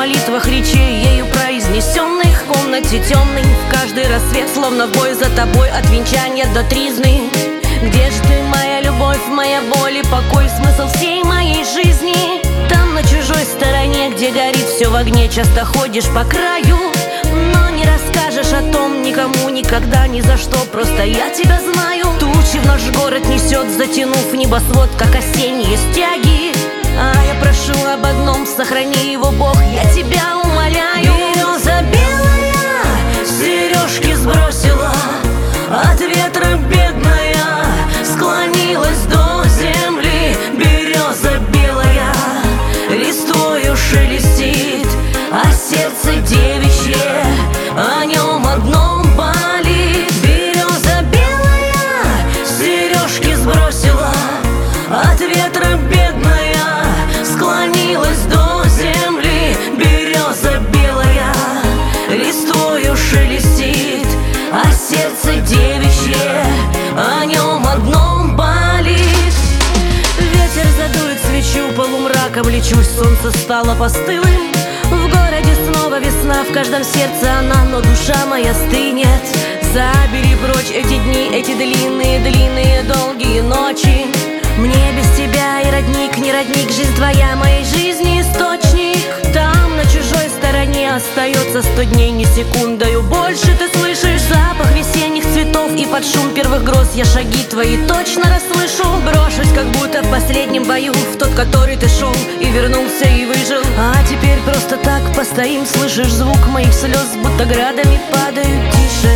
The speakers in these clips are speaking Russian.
молитвах речей, ею произнесенных в комнате темной. В каждый рассвет, словно в бой за тобой, от венчания до тризны. Где ж ты, моя любовь, моя боль и покой, смысл всей моей жизни? Там, на чужой стороне, где горит все в огне, часто ходишь по краю, но не расскажешь о том никому никогда, ни за что, просто я тебя знаю. Тучи в наш город несет, затянув небосвод, как осенние стяги. А я прошу об одном, сохрани его, Бог, я тебя умоляю. Береза белая, сережки сбросила, от ветра бедная склонилась до земли. Береза белая листвою шелестит, а сердце девичье о нем одном болит. Береза белая, сережки сбросила, от ветра бедная склонилась до земли. Береза белая листвою шелестит, а сердце девичье о нем одном болит. Ветер задует свечу, полумраком лечусь, солнце стало постылым. В городе снова весна, в каждом сердце она, но душа моя стынет. Забери прочь эти дни, эти длинные долгие ночи. Мне без тебя и родник, не родник, жизнь твоя, моей жизни источник. Там, на чужой стороне, остается 100 дней, ни секундою больше. Ты слышишь запах весенних цветов, и под шум первых гроз я шаги твои точно расслышу. Брошусь, как будто в последнем бою, в тот, который ты шел и вернулся и выжил. А теперь просто так постоим, слышишь звук моих слез, будто градами падают тише.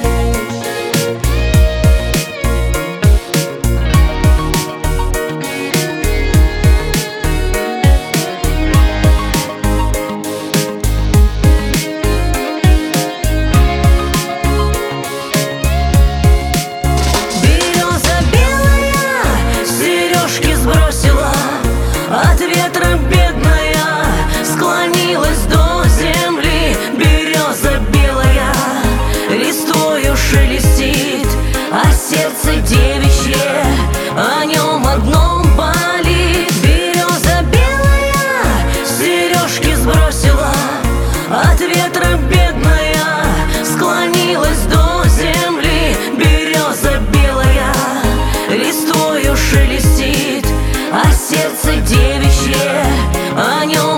Сбросила, от ветра бедная склонилась до земли. Береза белая листвою шелестит, а сердце девичье о нем одном болит. Береза белая, сережки сбросила, от ветра бедная склонилась до земли. Береза белая листвою шелестит, а сердце девичье о нем